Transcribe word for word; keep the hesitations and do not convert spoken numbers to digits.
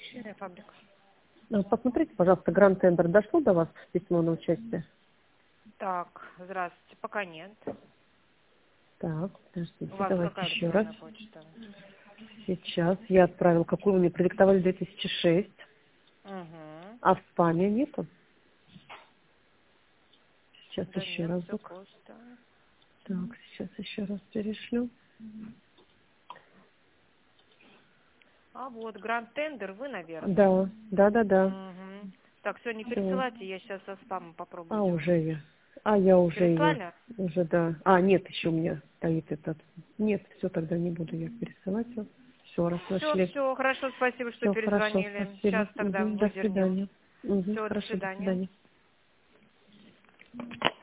Швейная фабрика. Ну, посмотрите, пожалуйста, Гранд Тендер дошло до вас письмо на участие? Так, здравствуйте. Пока нет. Так, подождите, У вас давайте какая еще раз. электронная почта? Сейчас я отправил, какую вы мне продиктовали, две тысячи шесть, Угу. а в спаме нету. Сейчас Да еще нет, все разок. просто. Так, сейчас еще раз перешлю. А вот, Гранд Тендер, вы, наверное. Да, да, да, да. Угу. Так, все, не Всё. пересылайте, я сейчас со спамом попробую А сделать. уже я. А я уже ее. Переслали? Уже, да. А, нет, еще у меня стоит этот. Нет, все, тогда не буду я пересылать. Все, раз Все, нашли. все, хорошо, спасибо, что Все, хорошо, перезвонили. спасибо. Сейчас тогда Мгм, до выдернем. свидания. Мгм, Все, до хорошо, до свидания. свидания.